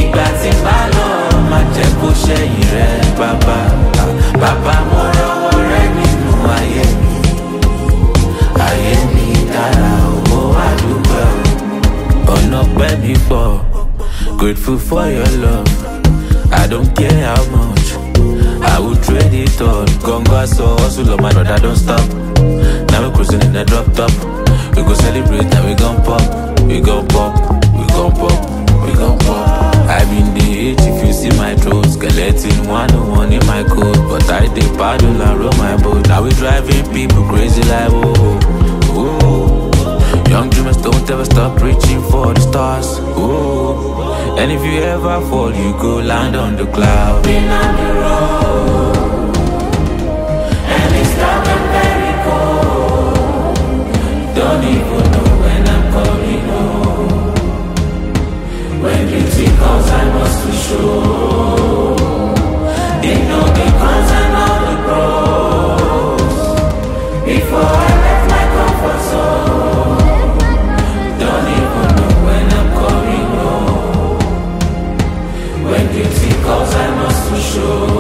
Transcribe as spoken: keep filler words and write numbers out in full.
ìgbà tí n bá lọ má jẹ́ kó ṣẹ̀yìn rẹ bàbá. Bàbá mo rọwọ́ rẹ nínú ayé mi. Ayé mi dára owó àdúgbò. Ọ̀nà pẹ́ mi pọ̀, grateful for your love. I don't care how much, I will trade it all. Gongo so hustle on my brother, don't stop. Now we cruising in the drop top. We go celebrate and we gon' pop. We gon' pop, we gon' pop, we gon' pop. I been the age if you see my throat. Skeleton one oh one in my code. But I dey paddle and roll my boat. Now we driving people crazy like whoa, whoa. Young dreamers don't ever stop reaching for the stars. Whoa. And if you ever fall, you go land on the cloud. Been on the road, and it's dark and very cold. Don't even know when I'm coming home. When duty calls, I must be sure. They know the cons and all the pros. Before I left my comfort zone. Don't even know when I'm coming home. When duty calls, I must be sure.